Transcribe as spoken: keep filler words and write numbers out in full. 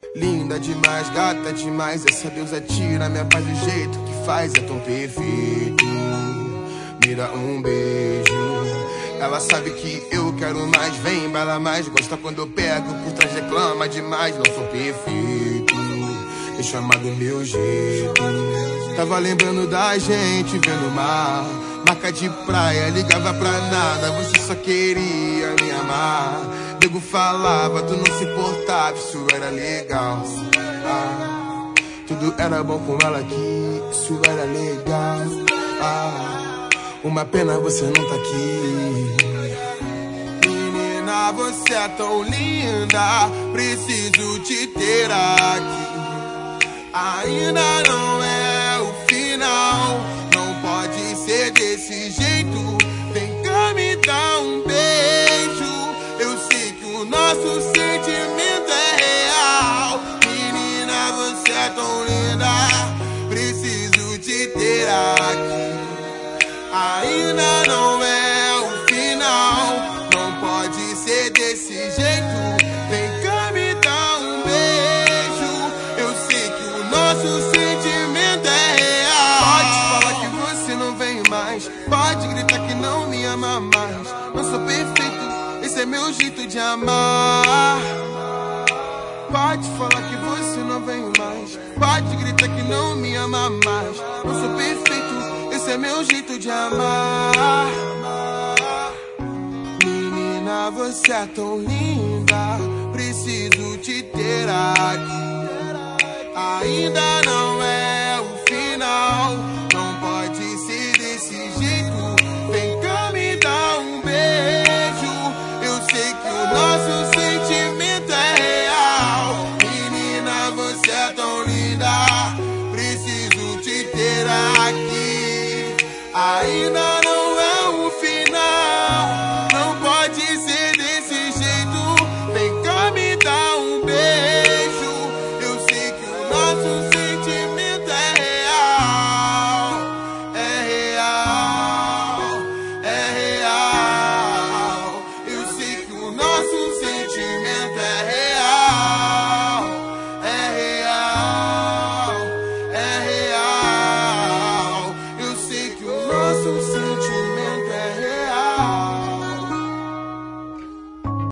Linda demais, gata demais, essa deusa tira minha paz do jeito que faz, é tão perfeito. Mira um beijo, ela sabe que eu quero mais, vem, baila mais, gosta quando eu pego, por trás reclama demais, não sou perfeito, deixa amar do meu jeito. Tava lembrando da gente vendo o mar, marca de praia, ligava pra nada, você só queria me amar. Nego falava, tu não se importava, isso era legal. Ah, tudo era bom com ela aqui, isso era legal. Ah, uma pena você não tá aqui. Menina, você é tão linda, preciso te ter aqui. Ainda não é o final, não pode ser desse jeito. Vem cá, me dá um beijo. Eu sei que o nosso sentimento é real. Menina, você é tão linda, preciso te ter aqui. Ainda não é o final, não pode ser desse jeito. Vem cá, me dá um beijo. Eu sei que o nosso sentimento é real. Pode falar que você não vem mais, pode gritar que não me ama mais. Não sou perfeito, esse é meu jeito de amar. Pode falar que você não vem mais, pode gritar que não me ama mais. Não sou perfeito, esse é meu jeito de amar. Menina, você é tão linda, preciso te ter aqui. Ainda